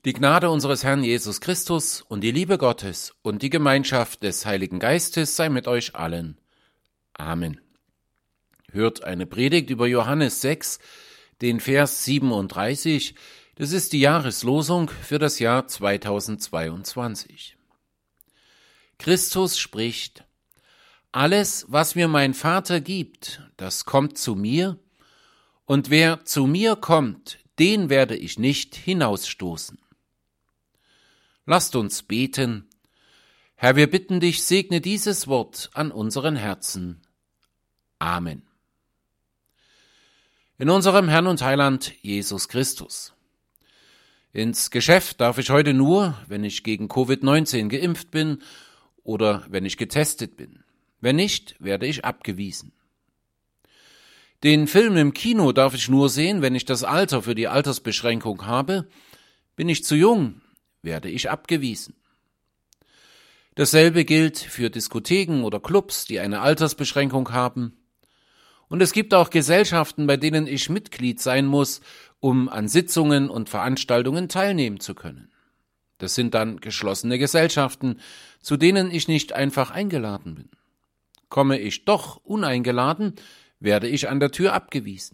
Die Gnade unseres Herrn Jesus Christus und die Liebe Gottes und die Gemeinschaft des Heiligen Geistes sei mit euch allen. Amen. Hört eine Predigt über Johannes 6, den Vers 37. Das ist die Jahreslosung für das Jahr 2022. Christus spricht: Alles, was mir mein Vater gibt, das kommt zu mir, und wer zu mir kommt, den werde ich nicht hinausstoßen. Lasst uns beten. Herr, wir bitten dich, segne dieses Wort an unseren Herzen. Amen. In unserem Herrn und Heiland Jesus Christus. Ins Geschäft darf ich heute nur, wenn ich gegen Covid-19 geimpft bin oder wenn ich getestet bin. Wenn nicht, werde ich abgewiesen. Den Film im Kino darf ich nur sehen, wenn ich das Alter für die Altersbeschränkung habe. Bin ich zu jung, werde ich abgewiesen. Dasselbe gilt für Diskotheken oder Clubs, die eine Altersbeschränkung haben. Und es gibt auch Gesellschaften, bei denen ich Mitglied sein muss, um an Sitzungen und Veranstaltungen teilnehmen zu können. Das sind dann geschlossene Gesellschaften, zu denen ich nicht einfach eingeladen bin. Komme ich doch uneingeladen, werde ich an der Tür abgewiesen.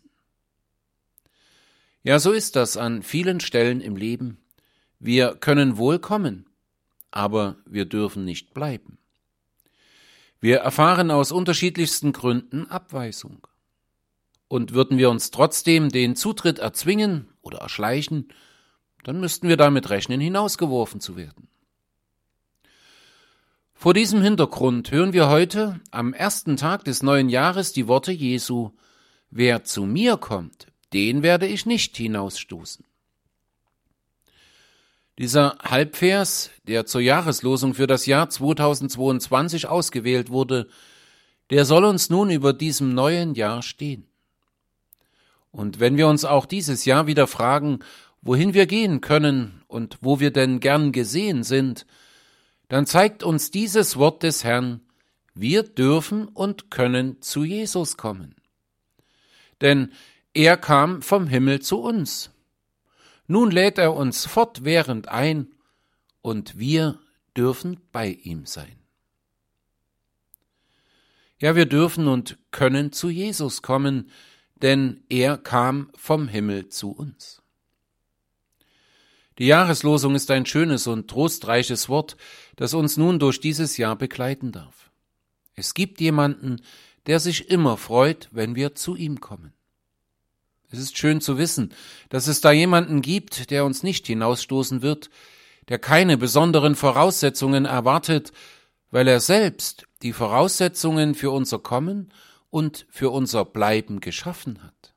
Ja, so ist das an vielen Stellen im Leben. Wir können wohl kommen, aber wir dürfen nicht bleiben. Wir erfahren aus unterschiedlichsten Gründen Abweisung. Und würden wir uns trotzdem den Zutritt erzwingen oder erschleichen, dann müssten wir damit rechnen, hinausgeworfen zu werden. Vor diesem Hintergrund hören wir heute am ersten Tag des neuen Jahres die Worte Jesu: Wer zu mir kommt, den werde ich nicht hinausstoßen. Dieser Halbvers, der zur Jahreslosung für das Jahr 2022 ausgewählt wurde, der soll uns nun über diesem neuen Jahr stehen. Und wenn wir uns auch dieses Jahr wieder fragen, wohin wir gehen können und wo wir denn gern gesehen sind, dann zeigt uns dieses Wort des Herrn: Wir dürfen und können zu Jesus kommen. Denn er kam vom Himmel zu uns. Nun lädt er uns fortwährend ein, und wir dürfen bei ihm sein. Ja, wir dürfen und können zu Jesus kommen, denn er kam vom Himmel zu uns. Die Jahreslosung ist ein schönes und trostreiches Wort, das uns nun durch dieses Jahr begleiten darf. Es gibt jemanden, der sich immer freut, wenn wir zu ihm kommen. Es ist schön zu wissen, dass es da jemanden gibt, der uns nicht hinausstoßen wird, der keine besonderen Voraussetzungen erwartet, weil er selbst die Voraussetzungen für unser Kommen und für unser Bleiben geschaffen hat.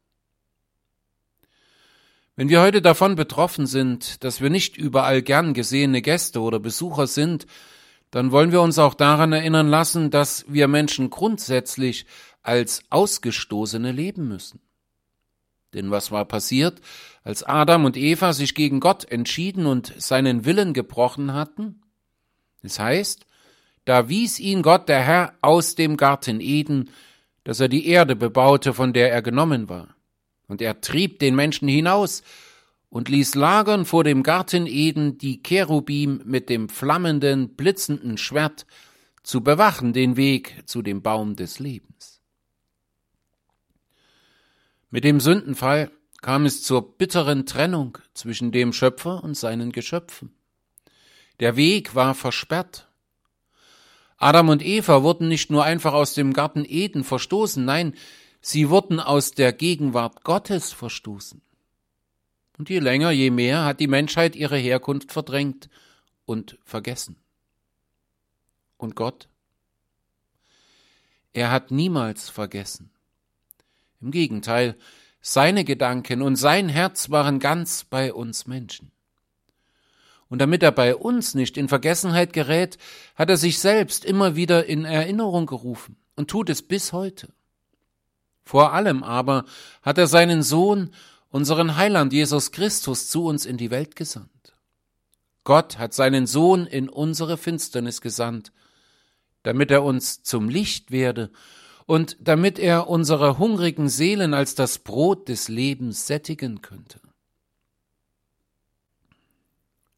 Wenn wir heute davon betroffen sind, dass wir nicht überall gern gesehene Gäste oder Besucher sind, dann wollen wir uns auch daran erinnern lassen, dass wir Menschen grundsätzlich als Ausgestoßene leben müssen. Denn was war passiert, als Adam und Eva sich gegen Gott entschieden und seinen Willen gebrochen hatten? Es heißt, da wies ihn Gott, der Herr, aus dem Garten Eden, dass er die Erde bebaute, von der er genommen war. Und er trieb den Menschen hinaus und ließ lagern vor dem Garten Eden die Cherubim mit dem flammenden, blitzenden Schwert, zu bewachen den Weg zu dem Baum des Lebens. Mit dem Sündenfall kam es zur bitteren Trennung zwischen dem Schöpfer und seinen Geschöpfen. Der Weg war versperrt. Adam und Eva wurden nicht nur einfach aus dem Garten Eden verstoßen, nein, sie wurden aus der Gegenwart Gottes verstoßen. Und je länger, je mehr hat die Menschheit ihre Herkunft verdrängt und vergessen. Und Gott? Er hat niemals vergessen. Im Gegenteil, seine Gedanken und sein Herz waren ganz bei uns Menschen. Und damit er bei uns nicht in Vergessenheit gerät, hat er sich selbst immer wieder in Erinnerung gerufen und tut es bis heute. Vor allem aber hat er seinen Sohn, unseren Heiland Jesus Christus, zu uns in die Welt gesandt. Gott hat seinen Sohn in unsere Finsternis gesandt, damit er uns zum Licht werde und damit er unsere hungrigen Seelen als das Brot des Lebens sättigen könnte.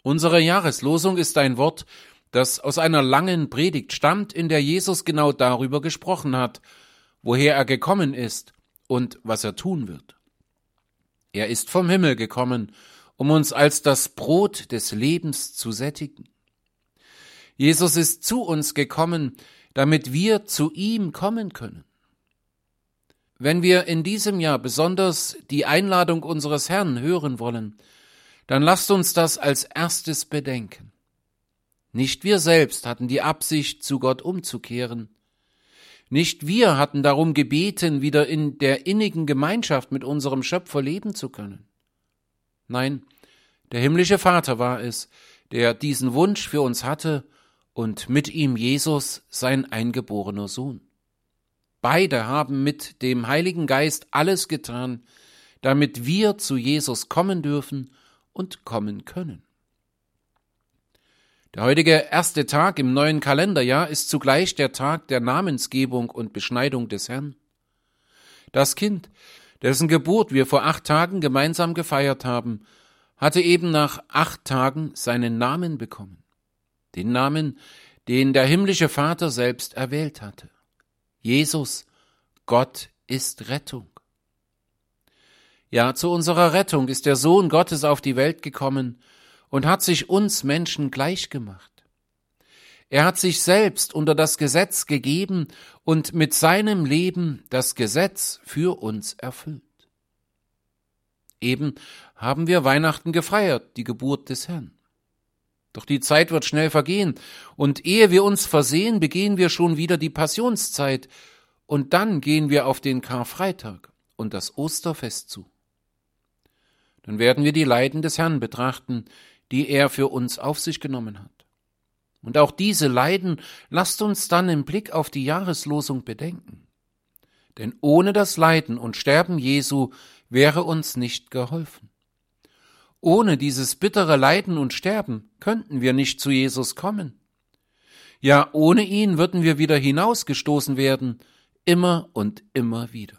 Unsere Jahreslosung ist ein Wort, das aus einer langen Predigt stammt, in der Jesus genau darüber gesprochen hat, woher er gekommen ist und was er tun wird. Er ist vom Himmel gekommen, um uns als das Brot des Lebens zu sättigen. Jesus ist zu uns gekommen, damit wir zu ihm kommen können. Wenn wir in diesem Jahr besonders die Einladung unseres Herrn hören wollen, dann lasst uns das als erstes bedenken. Nicht wir selbst hatten die Absicht, zu Gott umzukehren. Nicht wir hatten darum gebeten, wieder in der innigen Gemeinschaft mit unserem Schöpfer leben zu können. Nein, der himmlische Vater war es, der diesen Wunsch für uns hatte und mit ihm Jesus, sein eingeborener Sohn. Beide haben mit dem Heiligen Geist alles getan, damit wir zu Jesus kommen dürfen und kommen können. Der heutige erste Tag im neuen Kalenderjahr ist zugleich der Tag der Namensgebung und Beschneidung des Herrn. Das Kind, dessen Geburt wir vor 8 Tagen gemeinsam gefeiert haben, hatte eben nach 8 Tagen seinen Namen bekommen. Den Namen, den der himmlische Vater selbst erwählt hatte. Jesus, Gott ist Rettung. Ja, zu unserer Rettung ist der Sohn Gottes auf die Welt gekommen und hat sich uns Menschen gleich gemacht. Er hat sich selbst unter das Gesetz gegeben und mit seinem Leben das Gesetz für uns erfüllt. Eben haben wir Weihnachten gefeiert, die Geburt des Herrn. Doch die Zeit wird schnell vergehen, und ehe wir uns versehen, begehen wir schon wieder die Passionszeit, und dann gehen wir auf den Karfreitag und das Osterfest zu. Dann werden wir die Leiden des Herrn betrachten, die er für uns auf sich genommen hat. Und auch diese Leiden lasst uns dann im Blick auf die Jahreslosung bedenken. Denn ohne das Leiden und Sterben Jesu wäre uns nicht geholfen. Ohne dieses bittere Leiden und Sterben könnten wir nicht zu Jesus kommen. Ja, ohne ihn würden wir wieder hinausgestoßen werden, immer und immer wieder.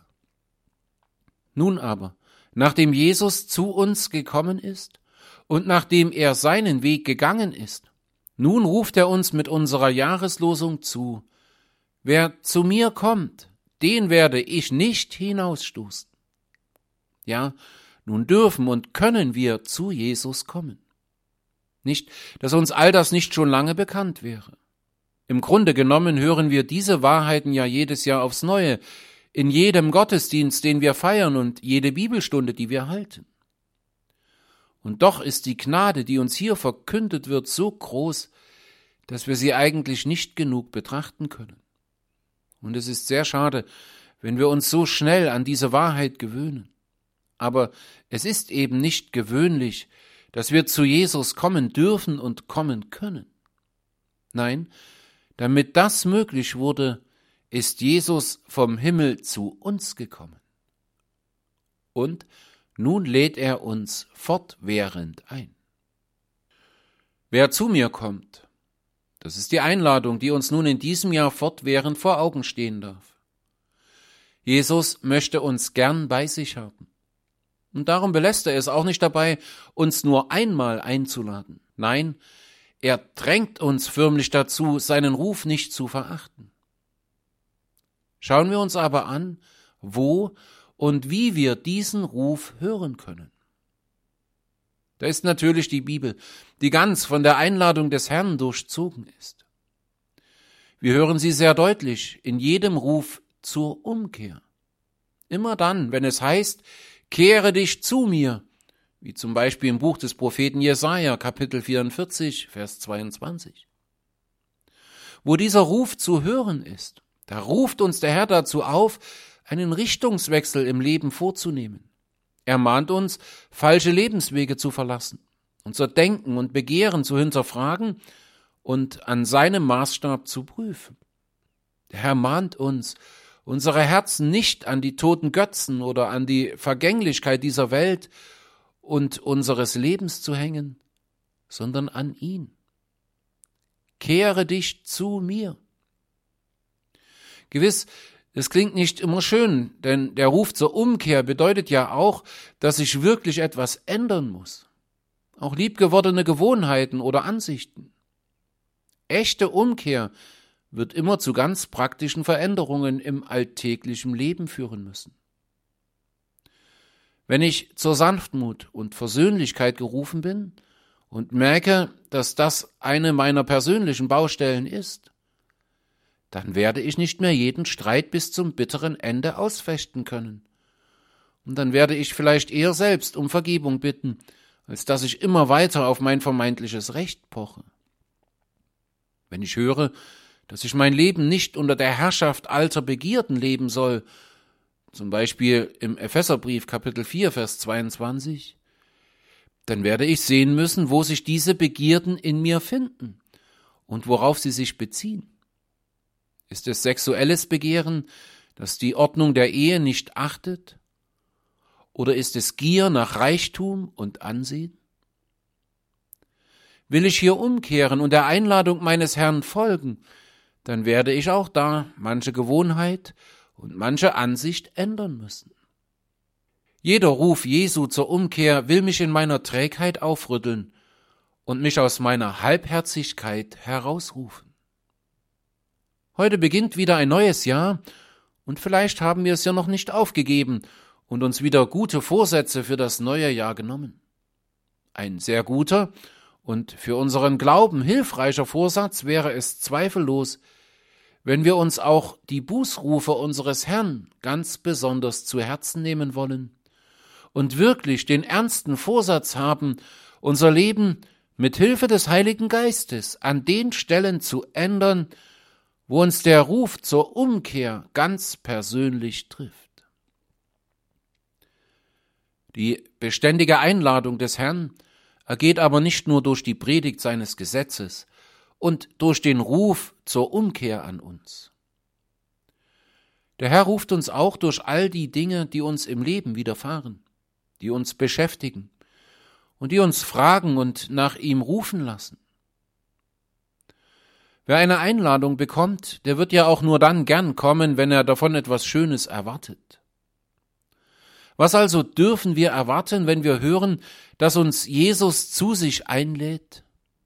Nun aber, nachdem Jesus zu uns gekommen ist und nachdem er seinen Weg gegangen ist, nun ruft er uns mit unserer Jahreslosung zu: Wer zu mir kommt, den werde ich nicht hinausstoßen. Ja, nun dürfen und können wir zu Jesus kommen. Nicht, dass uns all das nicht schon lange bekannt wäre. Im Grunde genommen hören wir diese Wahrheiten ja jedes Jahr aufs Neue, in jedem Gottesdienst, den wir feiern, und jede Bibelstunde, die wir halten. Und doch ist die Gnade, die uns hier verkündet wird, so groß, dass wir sie eigentlich nicht genug betrachten können. Und es ist sehr schade, wenn wir uns so schnell an diese Wahrheit gewöhnen. Aber es ist eben nicht gewöhnlich, dass wir zu Jesus kommen dürfen und kommen können. Nein, damit das möglich wurde, ist Jesus vom Himmel zu uns gekommen. Und nun lädt er uns fortwährend ein. Wer zu mir kommt, das ist die Einladung, die uns nun in diesem Jahr fortwährend vor Augen stehen darf. Jesus möchte uns gern bei sich haben. Und darum belässt er es auch nicht dabei, uns nur einmal einzuladen. Nein, er drängt uns förmlich dazu, seinen Ruf nicht zu verachten. Schauen wir uns aber an, wo und wie wir diesen Ruf hören können. Da ist natürlich die Bibel, die ganz von der Einladung des Herrn durchzogen ist. Wir hören sie sehr deutlich in jedem Ruf zur Umkehr. Immer dann, wenn es heißt: Kehre dich zu mir, wie zum Beispiel im Buch des Propheten Jesaja, Kapitel 44, Vers 22. Wo dieser Ruf zu hören ist, da ruft uns der Herr dazu auf, einen Richtungswechsel im Leben vorzunehmen. Er mahnt uns, falsche Lebenswege zu verlassen, unser Denken und Begehren zu hinterfragen und an seinem Maßstab zu prüfen. Der Herr mahnt uns, unsere Herzen nicht an die toten Götzen oder an die Vergänglichkeit dieser Welt und unseres Lebens zu hängen, sondern an ihn. Kehre dich zu mir. Gewiss, es klingt nicht immer schön, denn der Ruf zur Umkehr bedeutet ja auch, dass sich wirklich etwas ändern muss. auch liebgewordene Gewohnheiten oder Ansichten. Echte Umkehr wird immer zu ganz praktischen Veränderungen im alltäglichen Leben führen müssen. Wenn ich zur Sanftmut und Versöhnlichkeit gerufen bin und merke, dass das eine meiner persönlichen Baustellen ist, dann werde ich nicht mehr jeden Streit bis zum bitteren Ende ausfechten können. Und dann werde ich vielleicht eher selbst um Vergebung bitten, als dass ich immer weiter auf mein vermeintliches Recht poche. Wenn ich höre, dass ich mein Leben nicht unter der Herrschaft alter Begierden leben soll, zum Beispiel im Epheserbrief Kapitel 4, Vers 22, dann werde ich sehen müssen, wo sich diese Begierden in mir finden und worauf sie sich beziehen. Ist es sexuelles Begehren, das die Ordnung der Ehe nicht achtet? Oder ist es Gier nach Reichtum und Ansehen? Will ich hier umkehren und der Einladung meines Herrn folgen, dann werde ich auch da manche Gewohnheit und manche Ansicht ändern müssen. Jeder Ruf Jesu zur Umkehr will mich in meiner Trägheit aufrütteln und mich aus meiner Halbherzigkeit herausrufen. Heute beginnt wieder ein neues Jahr und vielleicht haben wir es ja noch nicht aufgegeben und uns wieder gute Vorsätze für das neue Jahr genommen. Ein sehr guter und für unseren Glauben hilfreicher Vorsatz wäre es zweifellos, wenn wir uns auch die Bußrufe unseres Herrn ganz besonders zu Herzen nehmen wollen und wirklich den ernsten Vorsatz haben, unser Leben mit Hilfe des Heiligen Geistes an den Stellen zu ändern, wo uns der Ruf zur Umkehr ganz persönlich trifft. Die beständige Einladung des Herrn ergeht aber nicht nur durch die Predigt seines Gesetzes und durch den Ruf zur Umkehr an uns. Der Herr ruft uns auch durch all die Dinge, die uns im Leben widerfahren, die uns beschäftigen und die uns fragen und nach ihm rufen lassen. Wer eine Einladung bekommt, der wird ja auch nur dann gern kommen, wenn er davon etwas Schönes erwartet. Was also dürfen wir erwarten, wenn wir hören, dass uns Jesus zu sich einlädt?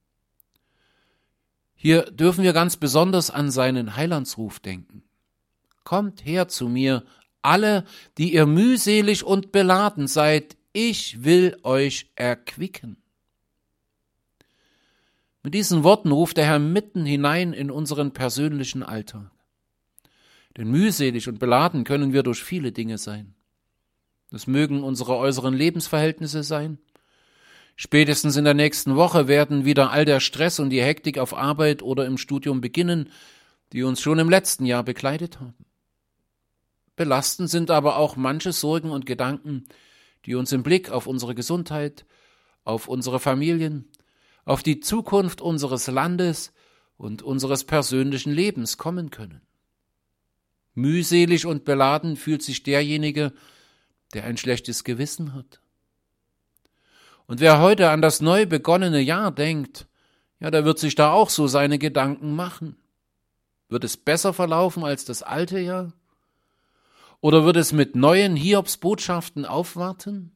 Hier dürfen wir ganz besonders an seinen Heilandsruf denken. Kommt her zu mir, alle, die ihr mühselig und beladen seid, ich will euch erquicken. Mit diesen Worten ruft der Herr mitten hinein in unseren persönlichen Alltag. Denn mühselig und beladen können wir durch viele Dinge sein. Das mögen unsere äußeren Lebensverhältnisse sein. Spätestens in der nächsten Woche werden wieder all der Stress und die Hektik auf Arbeit oder im Studium beginnen, die uns schon im letzten Jahr bekleidet haben. Belastend sind aber auch manche Sorgen und Gedanken, die uns im Blick auf unsere Gesundheit, auf unsere Familien, auf die Zukunft unseres Landes und unseres persönlichen Lebens kommen können. Mühselig und beladen fühlt sich derjenige, der ein schlechtes Gewissen hat. Und wer heute an das neu begonnene Jahr denkt, ja, der wird sich da auch so seine Gedanken machen. Wird es besser verlaufen als das alte Jahr? Oder wird es mit neuen Hiobsbotschaften aufwarten?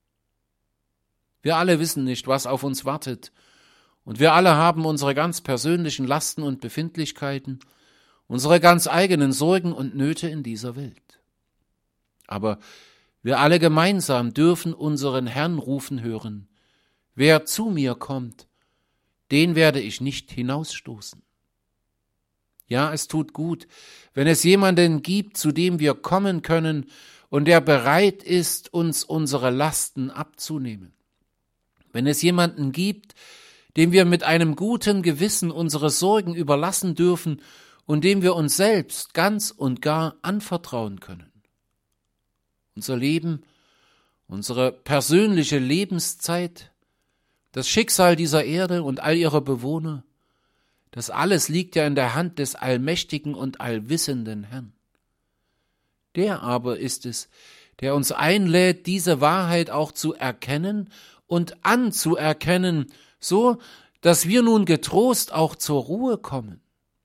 Wir alle wissen nicht, was auf uns wartet. Und wir alle haben unsere ganz persönlichen Lasten und Befindlichkeiten, unsere ganz eigenen Sorgen und Nöte in dieser Welt. Aber wir alle gemeinsam dürfen unseren Herrn rufen hören. Wer zu mir kommt, den werde ich nicht hinausstoßen. Ja, es tut gut, wenn es jemanden gibt, zu dem wir kommen können und der bereit ist, uns unsere Lasten abzunehmen. Wenn es jemanden gibt, dem wir mit einem guten Gewissen unsere Sorgen überlassen dürfen und dem wir uns selbst ganz und gar anvertrauen können. Unser Leben, unsere persönliche Lebenszeit, das Schicksal dieser Erde und all ihrer Bewohner, das alles liegt ja in der Hand des allmächtigen und allwissenden Herrn. Der aber ist es, der uns einlädt, diese Wahrheit auch zu erkennen und anzuerkennen, so, dass wir nun getrost auch zur Ruhe kommen.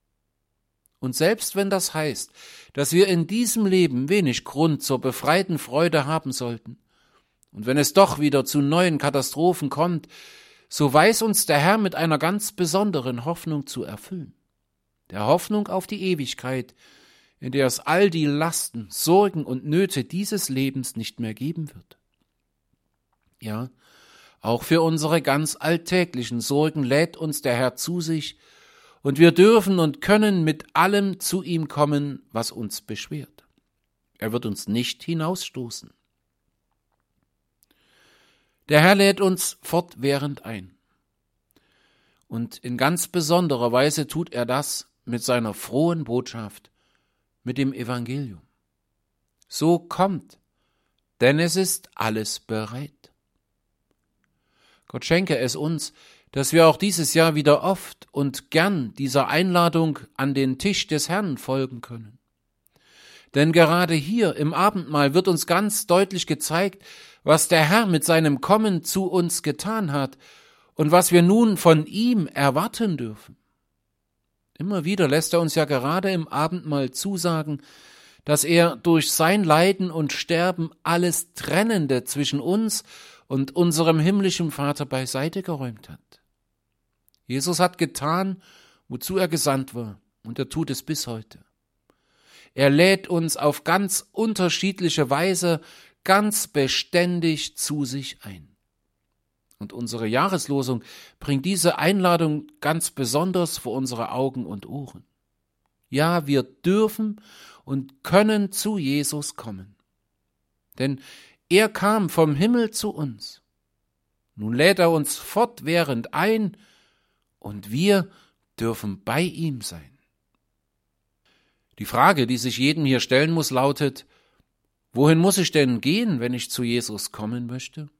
Und selbst wenn das heißt, dass wir in diesem Leben wenig Grund zur befreiten Freude haben sollten, und wenn es doch wieder zu neuen Katastrophen kommt, so weiß uns der Herr mit einer ganz besonderen Hoffnung zu erfüllen. Der Hoffnung auf die Ewigkeit, in der es all die Lasten, Sorgen und Nöte dieses Lebens nicht mehr geben wird. Ja, auch für unsere ganz alltäglichen Sorgen lädt uns der Herr zu sich, und wir dürfen und können mit allem zu ihm kommen, was uns beschwert. Er wird uns nicht hinausstoßen. Der Herr lädt uns fortwährend ein. Und in ganz besonderer Weise tut er das mit seiner frohen Botschaft, mit dem Evangelium. So kommt, denn es ist alles bereit. Gott schenke es uns, dass wir auch dieses Jahr wieder oft und gern dieser Einladung an den Tisch des Herrn folgen können. Denn gerade hier im Abendmahl wird uns ganz deutlich gezeigt, was der Herr mit seinem Kommen zu uns getan hat und was wir nun von ihm erwarten dürfen. Immer wieder lässt er uns ja gerade im Abendmahl zusagen, dass er durch sein Leiden und Sterben alles Trennende zwischen uns und unserem himmlischen Vater beiseite geräumt hat. Jesus hat getan, wozu er gesandt war, und er tut es bis heute. Er lädt uns auf ganz unterschiedliche Weise ganz beständig zu sich ein. Und unsere Jahreslosung bringt diese Einladung ganz besonders vor unsere Augen und Ohren. Ja, wir dürfen und können zu Jesus kommen. Denn er kam vom Himmel zu uns. Nun lädt er uns fortwährend ein und wir dürfen bei ihm sein. Die Frage, die sich jedem hier stellen muss, lautet: Wohin muss ich denn gehen, wenn ich zu Jesus kommen möchte?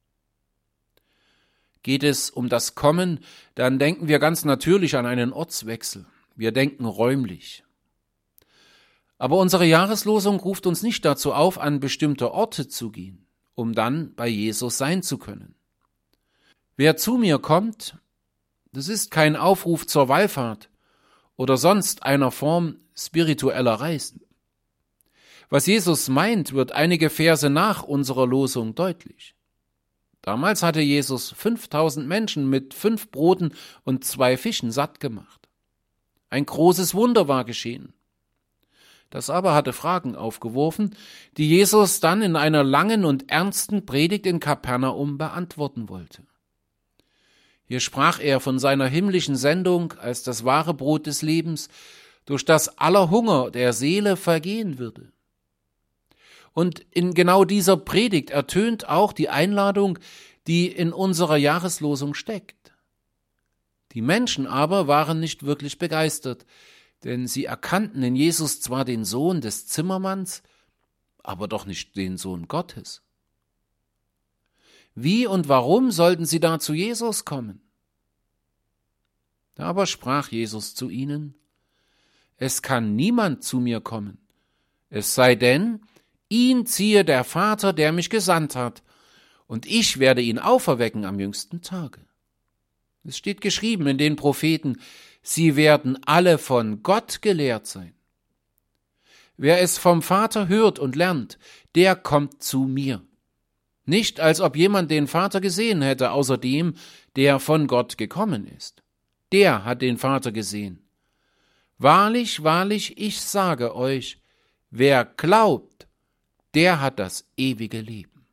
Geht es um das Kommen, dann denken wir ganz natürlich an einen Ortswechsel. Wir denken räumlich. Aber unsere Jahreslosung ruft uns nicht dazu auf, an bestimmte Orte zu gehen, um dann bei Jesus sein zu können. Wer zu mir kommt, das ist kein Aufruf zur Wallfahrt oder sonst einer Form spiritueller Reisen. Was Jesus meint, wird einige Verse nach unserer Losung deutlich. Damals hatte Jesus 5000 Menschen mit 5 Broten und 2 Fischen satt gemacht. Ein großes Wunder war geschehen. Das aber hatte Fragen aufgeworfen, die Jesus dann in einer langen und ernsten Predigt in Kapernaum beantworten wollte. Hier sprach er von seiner himmlischen Sendung als das wahre Brot des Lebens, durch das aller Hunger der Seele vergehen würde. Und in genau dieser Predigt ertönt auch die Einladung, die in unserer Jahreslosung steckt. Die Menschen aber waren nicht wirklich begeistert, denn sie erkannten in Jesus zwar den Sohn des Zimmermanns, aber doch nicht den Sohn Gottes. Wie und warum sollten sie da zu Jesus kommen? Da aber sprach Jesus zu ihnen: Es kann niemand zu mir kommen, es sei denn, ihn ziehe der Vater, der mich gesandt hat, und ich werde ihn auferwecken am jüngsten Tage. Es steht geschrieben in den Propheten: Sie werden alle von Gott gelehrt sein. Wer es vom Vater hört und lernt, der kommt zu mir. Nicht, als ob jemand den Vater gesehen hätte, außer dem, der von Gott gekommen ist. Der hat den Vater gesehen. Wahrlich, wahrlich, ich sage euch, wer glaubt, der hat das ewige Leben.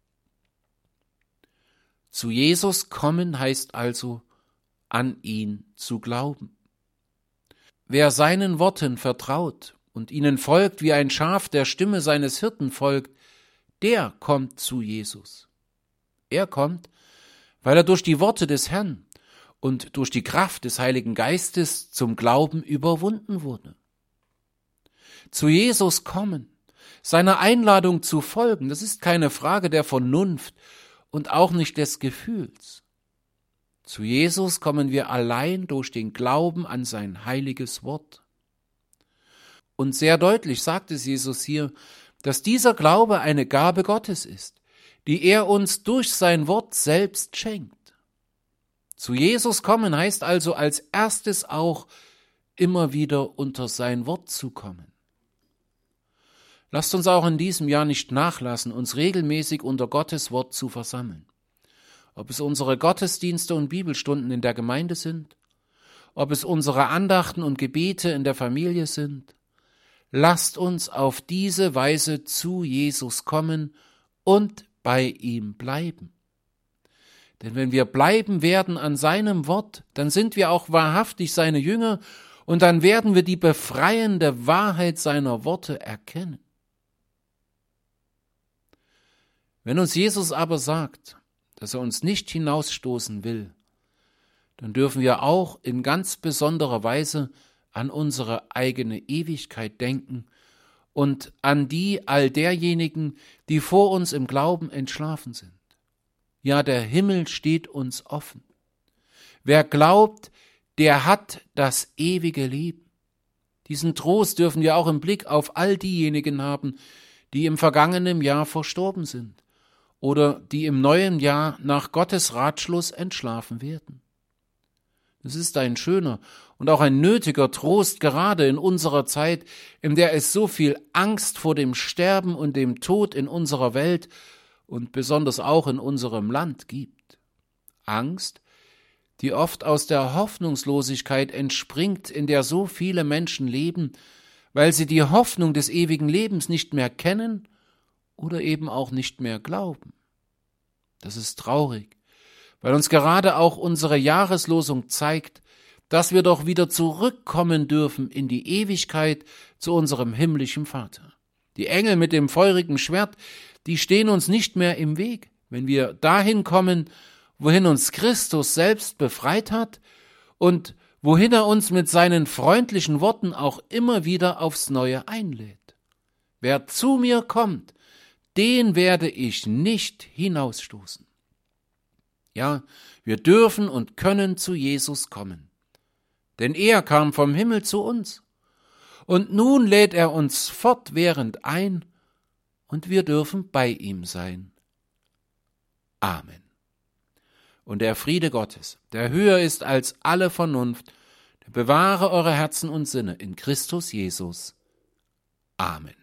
Zu Jesus kommen heißt also, an ihn zu glauben. Wer seinen Worten vertraut und ihnen folgt, wie ein Schaf der Stimme seines Hirten folgt, der kommt zu Jesus. Er kommt, weil er durch die Worte des Herrn und durch die Kraft des Heiligen Geistes zum Glauben überwunden wurde. Zu Jesus kommen, seiner Einladung zu folgen, das ist keine Frage der Vernunft und auch nicht des Gefühls. Zu Jesus kommen wir allein durch den Glauben an sein heiliges Wort. Und sehr deutlich sagt es Jesus hier, dass dieser Glaube eine Gabe Gottes ist, die er uns durch sein Wort selbst schenkt. Zu Jesus kommen heißt also als erstes auch, immer wieder unter sein Wort zu kommen. Lasst uns auch in diesem Jahr nicht nachlassen, uns regelmäßig unter Gottes Wort zu versammeln. ob es unsere Gottesdienste und Bibelstunden in der Gemeinde sind, ob es unsere Andachten und Gebete in der Familie sind. Lasst uns auf diese Weise zu Jesus kommen und bei ihm bleiben. Denn wenn wir bleiben werden an seinem Wort, dann sind wir auch wahrhaftig seine Jünger und dann werden wir die befreiende Wahrheit seiner Worte erkennen. Wenn uns Jesus aber sagt, dass er uns nicht hinausstoßen will, dann dürfen wir auch in ganz besonderer Weise an unsere eigene Ewigkeit denken und an die all derjenigen, die vor uns im Glauben entschlafen sind. Ja, der Himmel steht uns offen. Wer glaubt, der hat das ewige Leben. Diesen Trost dürfen wir auch im Blick auf all diejenigen haben, die im vergangenen Jahr verstorben sind oder die im neuen Jahr nach Gottes Ratschluss entschlafen werden. Es ist ein schöner und auch ein nötiger Trost, gerade in unserer Zeit, in der es so viel Angst vor dem Sterben und dem Tod in unserer Welt und besonders auch in unserem Land gibt. Angst, die oft aus der Hoffnungslosigkeit entspringt, in der so viele Menschen leben, weil sie die Hoffnung des ewigen Lebens nicht mehr kennen oder eben auch nicht mehr glauben. Das ist traurig, weil uns gerade auch unsere Jahreslosung zeigt, dass wir doch wieder zurückkommen dürfen in die Ewigkeit zu unserem himmlischen Vater. Die Engel mit dem feurigen Schwert, die stehen uns nicht mehr im Weg, wenn wir dahin kommen, wohin uns Christus selbst befreit hat und wohin er uns mit seinen freundlichen Worten auch immer wieder aufs Neue einlädt. Wer zu mir kommt, den werde ich nicht hinausstoßen. Ja, wir dürfen und können zu Jesus kommen, denn er kam vom Himmel zu uns. Und nun lädt er uns fortwährend ein, und wir dürfen bei ihm sein. Amen. Und der Friede Gottes, der höher ist als alle Vernunft, der bewahre eure Herzen und Sinne in Christus Jesus. Amen.